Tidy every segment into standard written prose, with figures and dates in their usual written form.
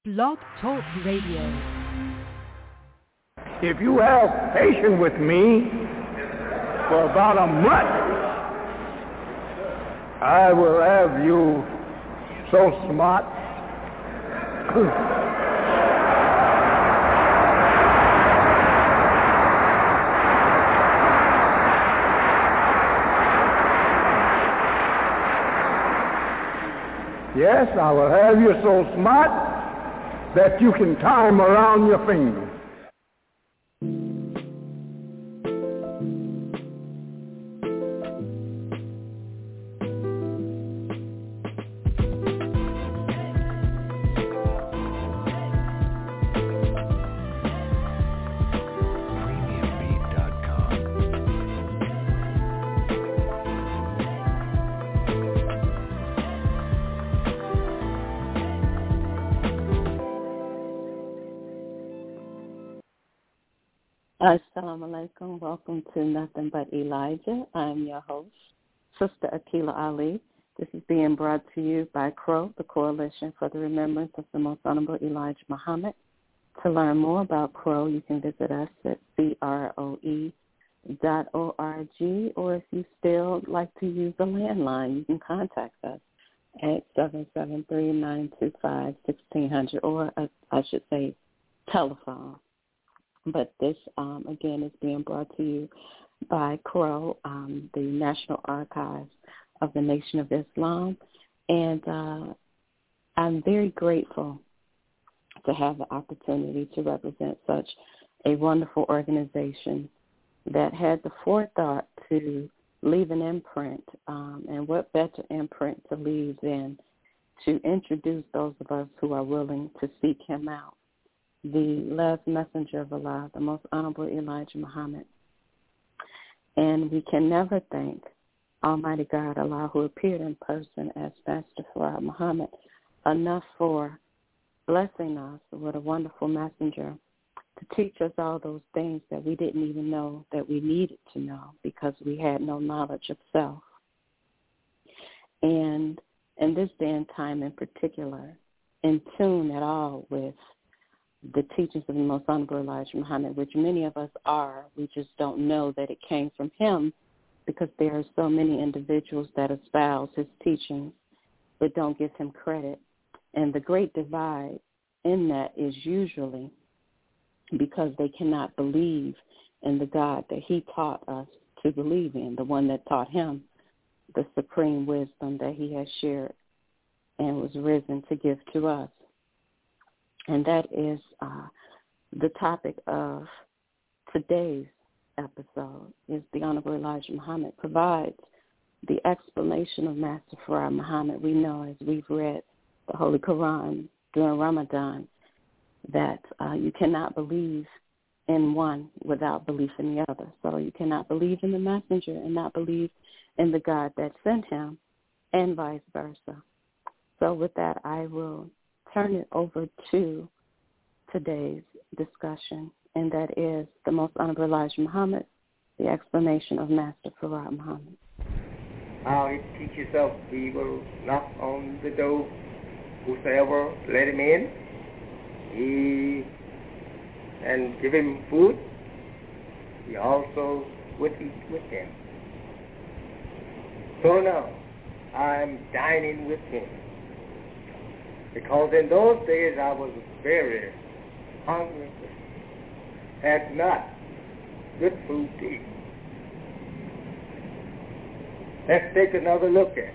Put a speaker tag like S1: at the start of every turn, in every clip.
S1: Blog Talk Radio.
S2: If you have patience with me for about a month, I will have you so smart. Yes, I will have you so smart that you can tie them around your finger.
S3: Assalamu alaikum. Welcome to Nothing But Elijah. I'm your host, Sister Akila Ali. This is being brought to you by CROW, the Coalition for the Remembrance of the Most Honorable Elijah Muhammad. To learn more about CROW, you can visit us at croe.org, or if you still like to use the landline, you can contact us at 773-925-1600, or I should say telephone. But this, again, is being brought to you by CROW, the National Archives of the Nation of Islam. And I'm very grateful to have the opportunity to represent such a wonderful organization that had the forethought to leave an imprint, and what better imprint to leave than to introduce those of us who are willing to seek him out. The last messenger of Allah, the most honorable Elijah Muhammad. And we can never thank Almighty God, Allah, who appeared in person as Master Farad Muhammad, enough for blessing us with a wonderful messenger to teach us all those things that we didn't even know that we needed to know because we had no knowledge of self. And in this day and time in particular, in tune at all with the teachings of the most honorable Elijah Muhammad, which many of us are. We just don't know that it came from him because there are so many individuals that espouse his teachings but don't give him credit. And the great divide in that is usually because they cannot believe in the God that he taught us to believe in, the one that taught him the supreme wisdom that he has shared and was risen to give to us. And that is the topic of today's episode, is the Honorable Elijah Muhammad provides the explanation of Master Farad Muhammad. We know, as we've read the Holy Quran during Ramadan, that you cannot believe in one without belief in the other. So you cannot believe in the messenger and not believe in the God that sent him, and vice versa. So with that, I will turn it over to today's discussion, and that is the most honorable Elijah Muhammad, the explanation of Master Farad Muhammad.
S4: How it teaches us he will knock on the door, whosoever let him in, and give him food, he also would eat with him. So now, I'm dining with him. Because in those days I was very hungry, had not good food to eat. Let's take another look at it.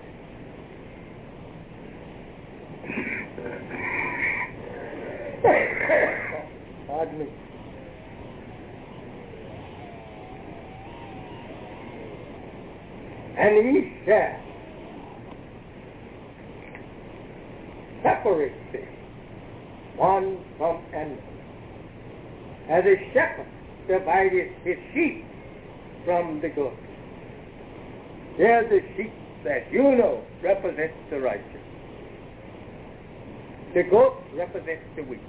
S4: Pardon me. And he shall separate them one from another, as a shepherd divided his sheep from the goats. They're the sheep that you know represents the righteous. The goat represents the weak.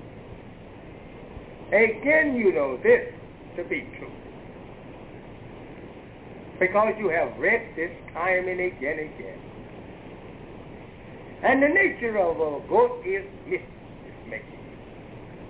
S4: Again, you know this to be true, because you have read this time and again. And the nature of a goat is mischief-making.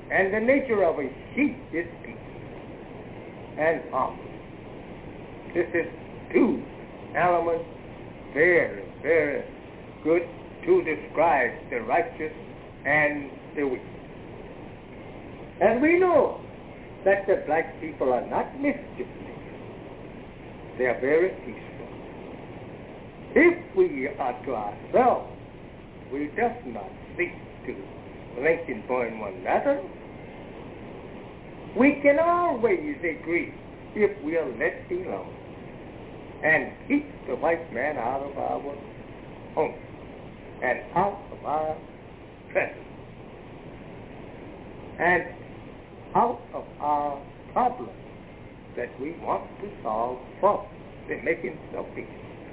S4: And the nature of a sheep is peace and harmony. This is two elements very, very good to describe the righteous and the wicked. And we know that the black people are not mischievous. They are very peaceful. If we are to ourselves, we just not seek to link and join one another. We can always agree if we are let alone and keep the white man out of our home and out of our presence and out of our problems that we want to solve for the making of peace.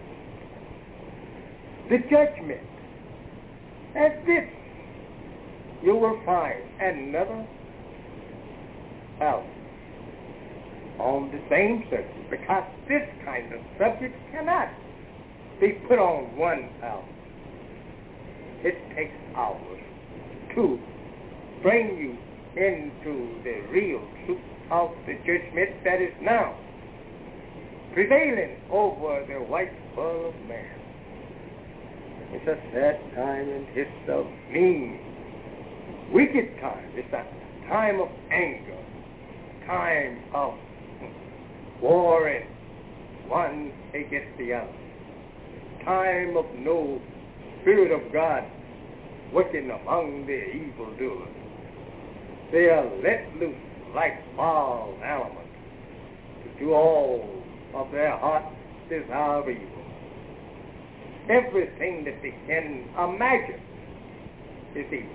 S4: The judgment, as this you will find another else on the same subject, because this kind of subject cannot be put on one hour. It takes hours to bring you into the real truth of the judgment that is now prevailing over the white world of man. It's a sad time in history of mean, wicked time. It's a time of anger, time of warring one against the other, time of no Spirit of God working among the evildoers. They are let loose like wild animals to do all of their heart's desire of evil. Everything that they can imagine is evil.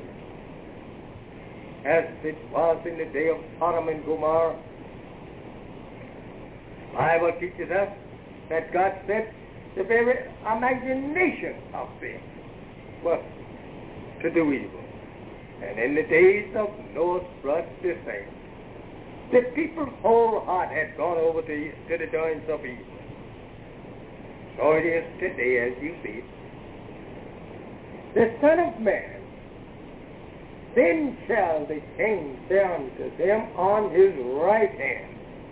S4: As it was in the day of Sodom and Gomorrah, the Bible teaches us that God said the very imagination of them was to do evil. And in the days of Noah's flood, the same. The people's whole heart had gone over to the doings of evil. So it is today, as you see. The Son of Man, then shall the King say unto them on his right hand.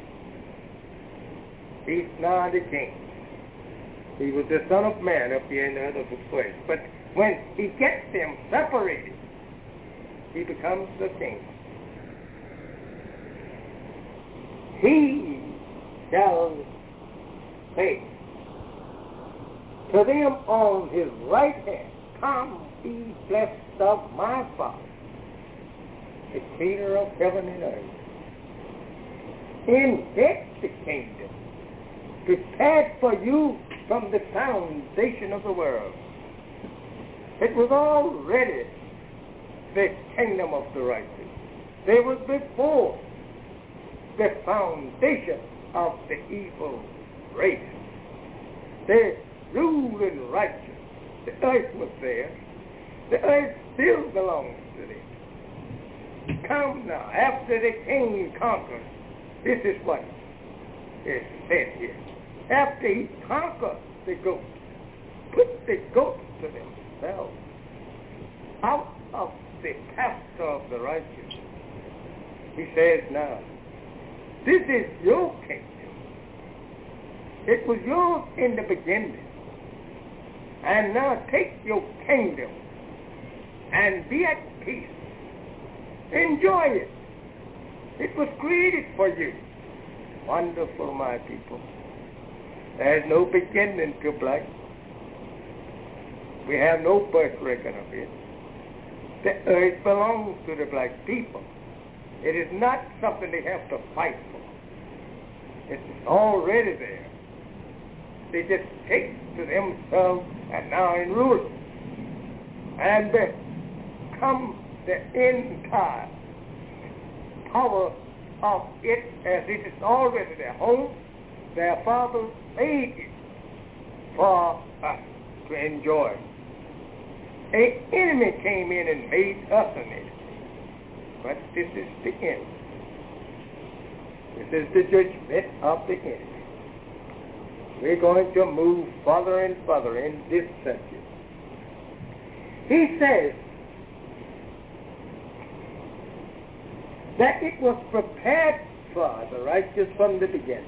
S4: He's now the King. He was the Son of Man up here in the other place. But when he gets them separated, he becomes the King. He shall say to them on his right hand, Come, be blessed of my Father, the Creator of heaven and earth. Inherit the kingdom prepared for you from the foundation of the world. It was already the kingdom of the righteous. There was before the foundation of the evil race. They ruled and righteous. The earth was there. The earth still belongs to them. Come now, after the king conquers, this is what is said here. After he conquered the goats, put the goats to themselves out of the pasture of the righteous. He says now, this is your kingdom. It was yours in the beginning. And now take your kingdom and be at peace. Enjoy it. It was created for you. Wonderful, my people. There's no beginning to black. We have no birth record of it. The earth belongs to the black people. It is not something they have to fight for. It's already there. They just take to themselves and now in rule. And become the entire power of it as it is already their home. Their fathers made it for us to enjoy. An enemy came in and made us in it. But this is the end. This is the judgment of the enemy. We're going to move further and further in this subject. He says, that it was prepared for the righteous from the beginning.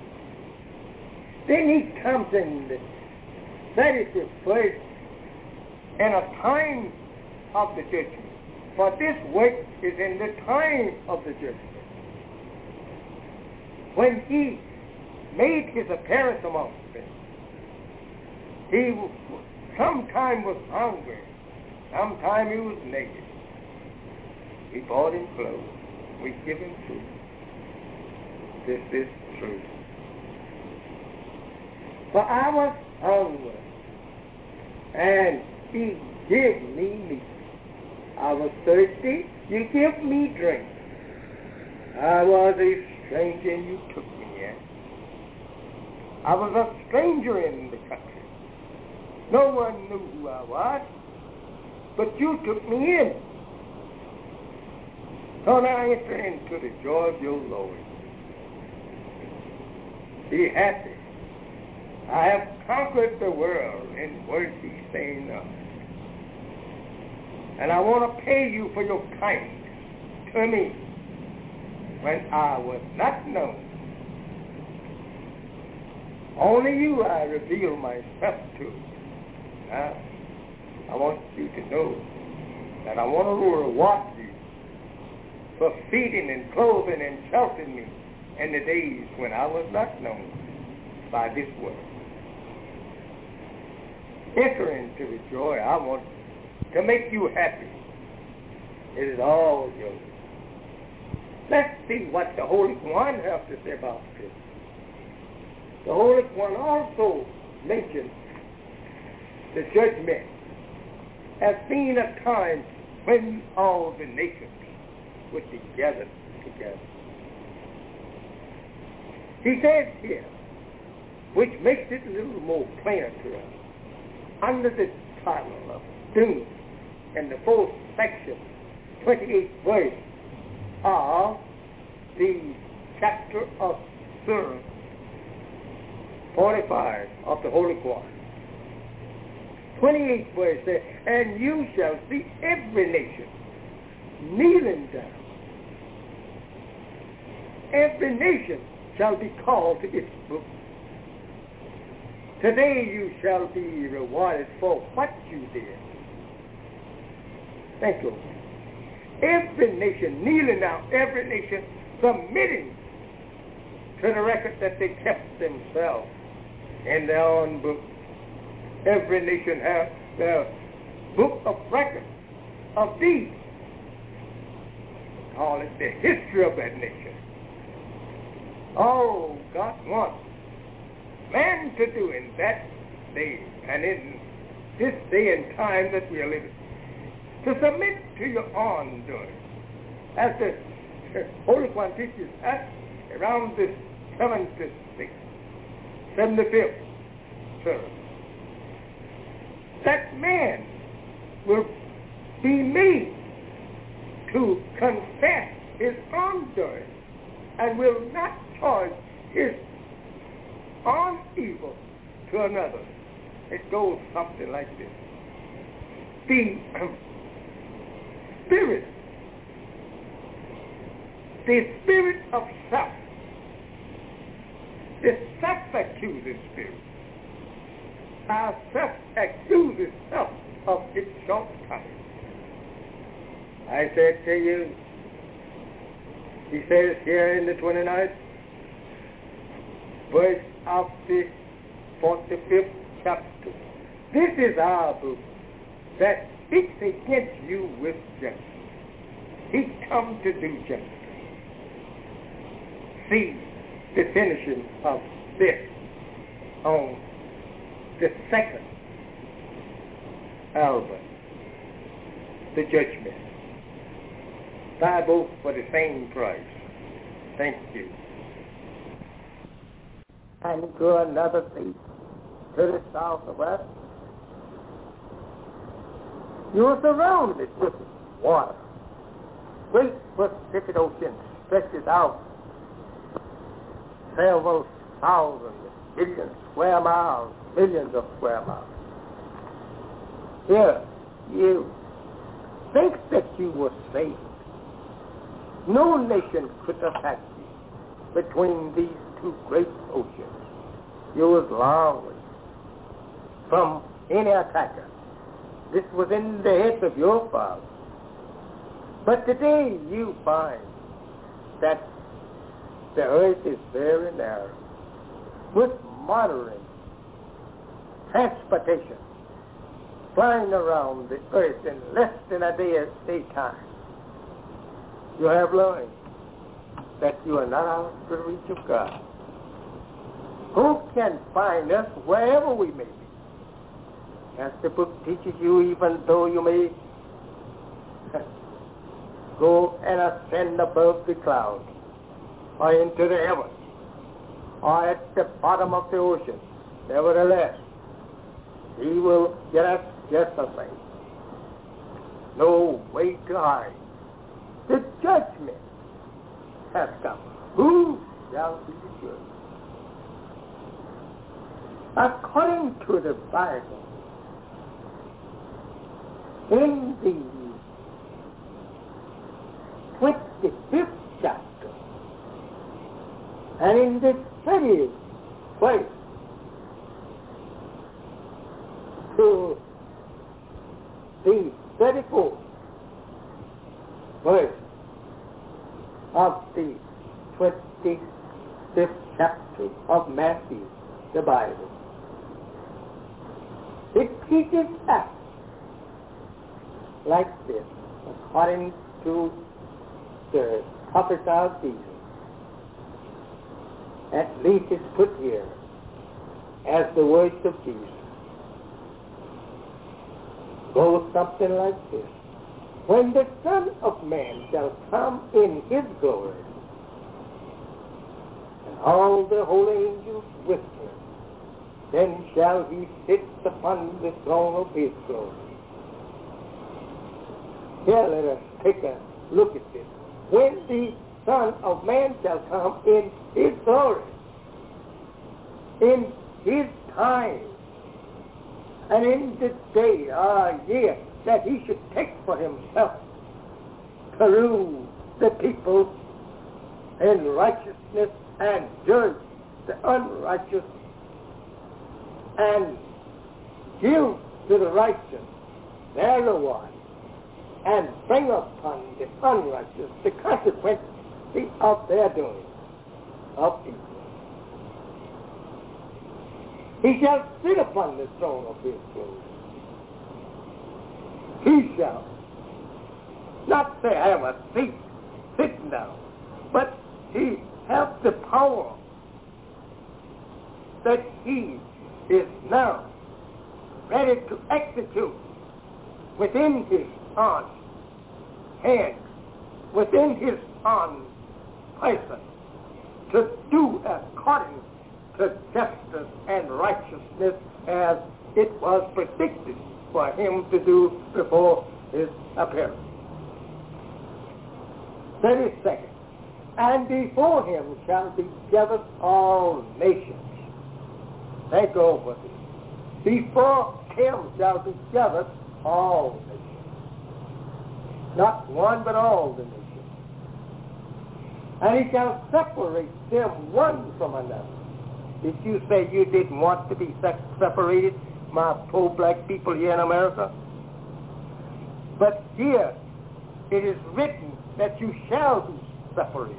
S4: Then he comes in that is referred in a time of the judgment. For this work is in the time of the judgment. When he made his appearance among them, he sometime was hungry, sometime he was naked. We bought him clothes, we give him food. This is true. For I was hungry, and he gave me meat. I was thirsty, you give me drink. I was a stranger, and you took me in. I was a stranger in the country. No one knew who I was, but you took me in. So now enter into the joy of your Lord. Be happy. I have conquered the world in words he's saying now. And I want to pay you for your kindness to me when I was not known. Only you I reveal myself to. Now, I want you to know that I want to reward you for feeding and clothing and sheltering me in the days when I was not known by this world. Enter into the joy. I want to make you happy. It is all yours. Let's see what the Holy One has to say about this. The Holy One also mentions the judgment as being a time when all the nations would be gathered together. He says here, which makes it a little more plainer to us, under the title of doom, in the 4th section, 28th verse of the chapter of Surah 45 of the Holy Quran. 28th verse says, and you shall see every nation kneeling down. Every nation shall be called to its book. Today you shall be rewarded for what you did. Thank you. Every nation kneeling down, every nation submitting to the record that they kept themselves in their own book. Every nation has their book of record of deeds. Call it the history of that nation. Oh, God wants man to do in that day and in this day and time that we are living, to submit to your own doing. As the Holy One teaches us around this 75th service, that man will be made to confess his own doing and will not charge his own evil to another. It goes something like this. The spirit of self, the self-accusing spirit, our self accuses self of its shortcomings. I said to you, he says here in the 29th verse of the 45th chapter, this is our book that speaks against you with justice. He come to do justice. See the finishing of this on the second album, the judgment. Buy both for the same price. Thank you. And to another place, to the south of us, you are surrounded with water. Great Pacific Ocean stretches out several thousand, millions square miles, millions of square miles. Here, you think that you were safe. No nation could attack you between these two great oceans. You was long way from any attacker. This was in the heads of your fathers. But today you find that the earth is very narrow, with modern transportation flying around the earth in less than a day time. You have learned that you are not out of the reach of God. Who can find us wherever we may be? As the book teaches you, even though you may go and ascend above the clouds, or into the heavens, or at the bottom of the ocean, nevertheless, he will get us just the same. No way to hide. The judgment has come. Who shall be the judge? According to the Bible, in the 25th chapter, and in the 30th verse, to the 34th verse of the 25th chapter of Matthew, the Bible, it teaches us like this, according to the prophets of Jesus. At least it's put here as the words of Jesus. Goes something like this. When the Son of Man shall come in his glory, and all the holy angels with him, then shall he sit upon the throne of his glory. Here let us take a look at this. When the Son of Man shall come in his glory, in his time, and in the day or year that he should take for himself to rule the people in righteousness and judge the unrighteous and give to the righteous their reward and bring upon the unrighteous the consequence of their doing of evil. He shall sit upon the throne of his glory. He shall not say, I have a seat sitting down, but he has the power that he is now ready to execute within his own hand, within his own person, to do according to justice and righteousness as it was predicted for him to do before his appearance. 32nd, and before him shall be gathered all nations. Think over this. Before him shall be gathered all nations. Not one, but all the nations. And he shall separate them one from another. Did you say you didn't want to be separated, my poor black people here in America? But here it is written that you shall be separated.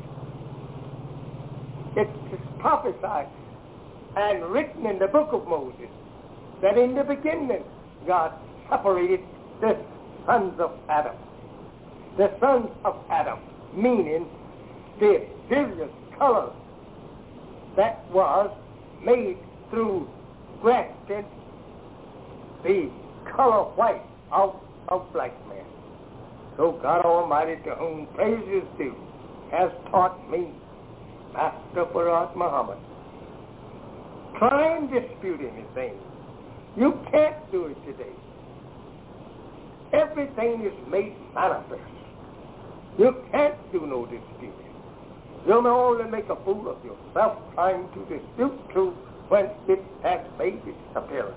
S4: It is prophesied and written in the book of Moses that in the beginning God separated the sons of Adam. The sons of Adam, meaning the various colors that was made through grafting the color white out of black man. So God Almighty, to whom praise is due, has taught me, Master Farad Muhammad. Try and dispute anything. You can't do it today. Everything is made manifest. You can't do no disputing. You'll only make a fool of yourself trying to dispute truth when it has made its appearance.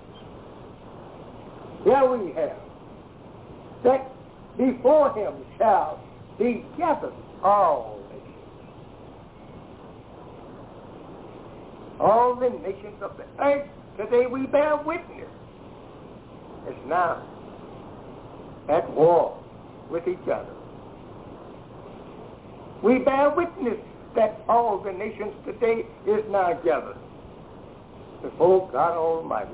S4: Here we have that before him shall He gathered all nations. All the nations of the earth, today we bear witness, is now at war with each other. We bear witness that all the nations today is now gathered before God Almighty.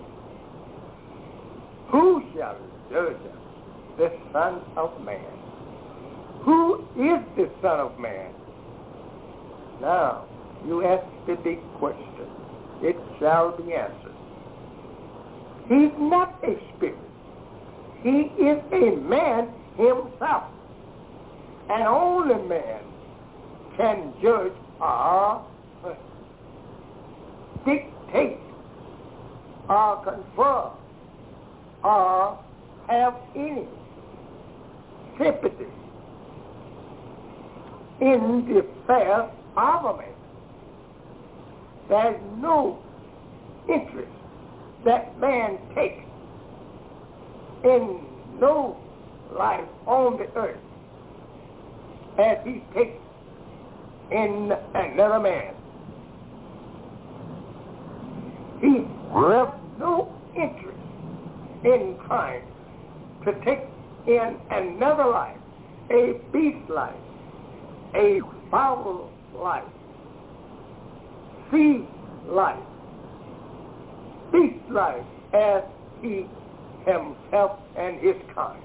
S4: Who shall judge us? The Son of Man. Who is the Son of Man? Now, you ask the big question. It shall be answered. He's not a spirit. He is a man himself. And only man can judge or dictate or confer or have any sympathy in the affairs of a man. There's no interest that man takes in no life on the earth as he takes in another man. He has no interest in trying to take in another life, a beast life, a foul life, sea life, beast life, as he himself and his kind.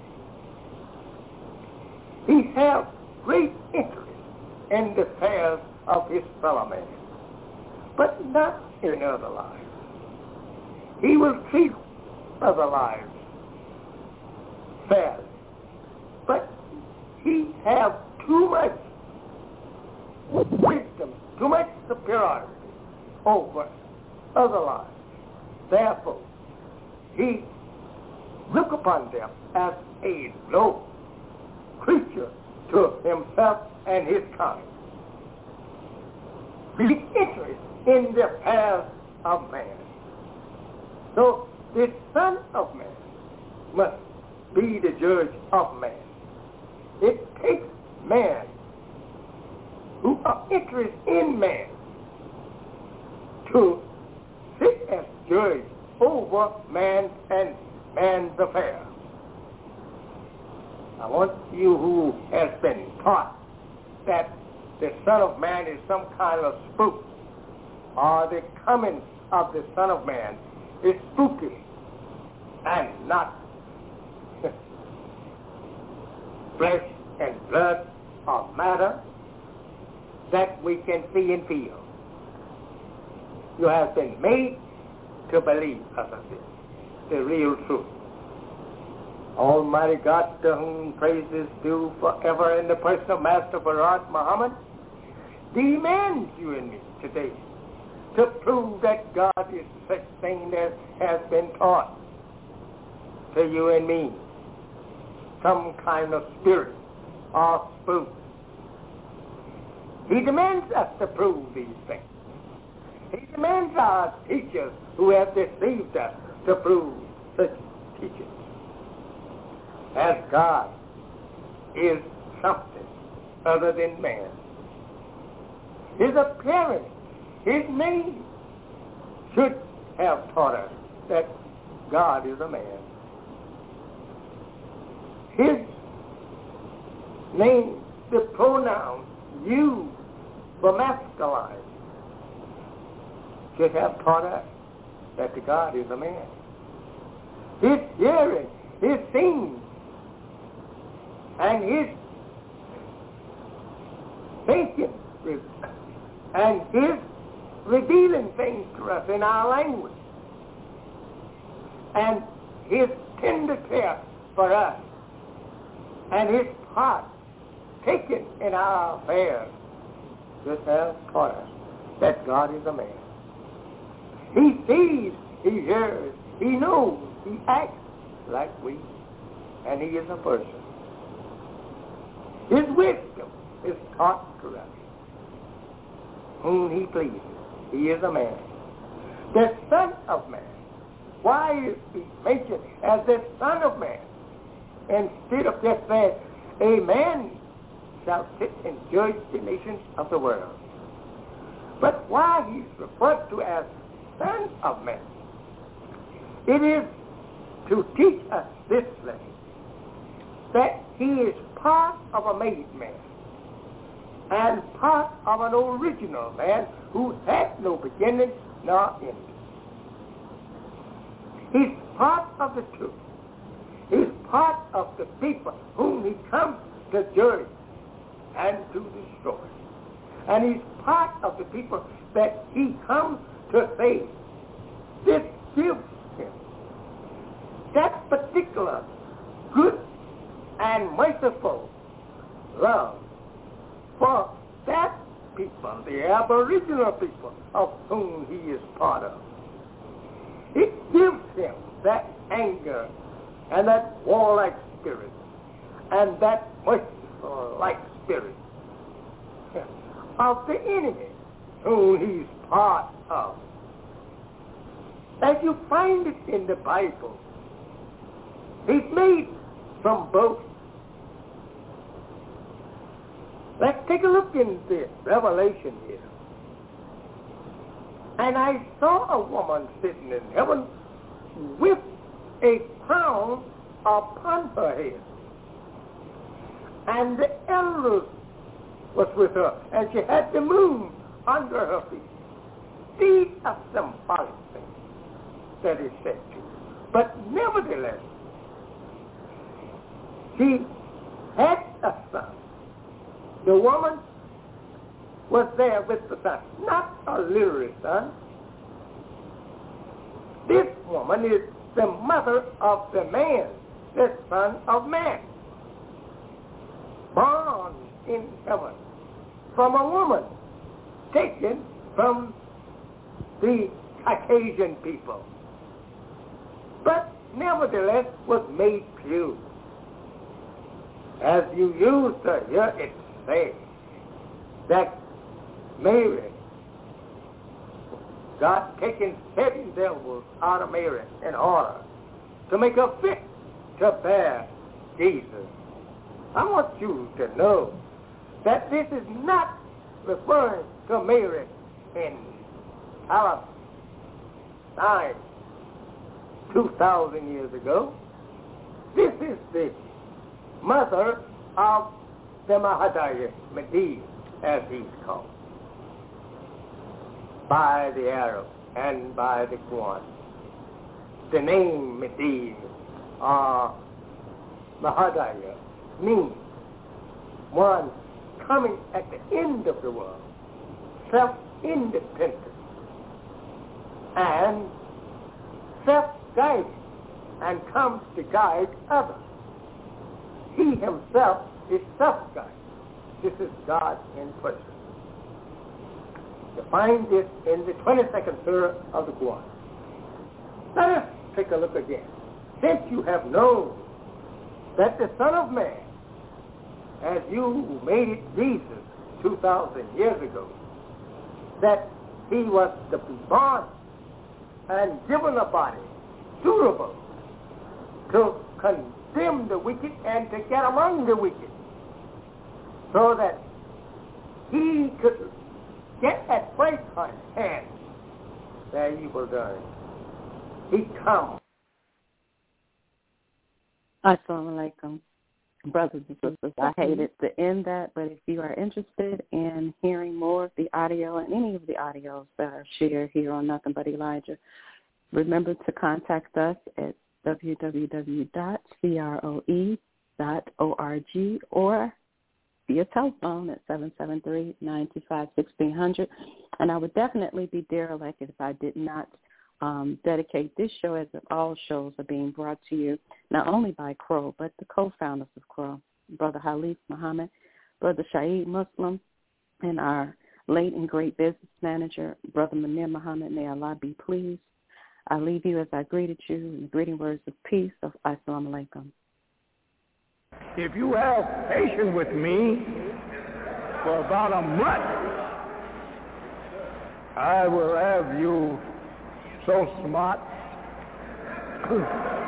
S4: He has great interest in the affairs of his fellow man, but not in other lives. He will treat other lives fairly, but he has too much wisdom, too much superiority over other lives. Therefore, he look upon them as a low creature to himself and his kind. Be interested in the affairs of man. So the Son of Man must be the judge of man. It takes man who are interested in man to sit as judge over man and man's affairs. I want you who has been taught that the Son of Man is some kind of spook, or the coming of the Son of Man is spooky and not flesh and blood or matter that we can see and feel. You have been made to believe of this, the real truth. Almighty God, to whom praise is due forever in the person of Master Farad Muhammad, demands you and me today to prove that God is such thing that has been taught to you and me, some kind of spirit or spook. He demands us to prove these things. He demands our teachers who have deceived us to prove such teachings. As God is something other than man. His appearance, his name, should have taught us that God is a man. His name, the pronoun used for masculine, should have taught us that the God is a man. His hearing, his seeing, and his thinking, and his revealing things to us in our language, and his tender care for us, and his part taken in our affairs, just have taught us that God is a man. He sees, he hears, he knows, he acts like we, and he is a person. His wisdom is taught to us. Whom he pleases, he is a man. The Son of Man. Why is he mentioned as the Son of Man instead of just saying a man shall sit and judge the nations of the world. But why he's referred to as Son of Man, it is to teach us this lesson, that he is part of a made man and part of an original man who had no beginning nor end. He's part of the truth. He's part of the people whom he comes to judge and to destroy. And he's part of the people that he comes to save. This gives him that particular good and merciful love for that people, the aboriginal people of whom he is part of. It gives him that anger and that warlike spirit and that merciful-like spirit of the enemy whom he's part of. As you find it in the Bible, he's made from both. Let's take a look in the Revelation here. And I saw a woman sitting in heaven with a crown upon her head. And the elders was with her, and she had the moon under her feet. These are symbolic things that is said to. But nevertheless, she had a son. The woman was there with the son, not a literal son. This woman is the mother of the man, the Son of Man, born in heaven from a woman taken from the Caucasian people, but nevertheless was made pure. As you used to hear it say that Mary, God taking 7 devils out of Mary in order to make her fit to bear Jesus. I want you to know that this is not referring to Mary in Palestine 2,000 years ago. This is the mother of the Mahadaya Medivh, as he's called, by the Arab and by the Quran. The name Medivh or Mahadaya means one coming at the end of the world, self-independent and self-guided, and comes to guide others. He himself is self-guided. This is God in person. You find this in the 22nd surah of the Quran. Let us take a look again. Since you have known that the Son of Man, as you made it Jesus 2,000 years ago, that he was to be born and given a body suitable to condemn the wicked and to get among the wicked, so that he could get at first hand their evil doing. He comes.
S3: Assalamu alaikum. Brothers and sisters, I hated to end that, but if you are interested in hearing more of the audio and any of the audios that are shared here on Nothing But Elijah, remember to contact us at www.croe.org or via telephone at 773-925-1600. And I would definitely be derelict if I did not dedicate this show, as all shows are being brought to you, not only by Crow, but the co-founders of Crow, Brother Halif Muhammad, Brother Shaheed Muslim, and our late and great business manager, Brother Munir Muhammad. May Allah be pleased. I leave you as I greeted you in the greeting words of peace of Assalamu alaikum.
S2: If you have patience with me for about a month, I will have you so smart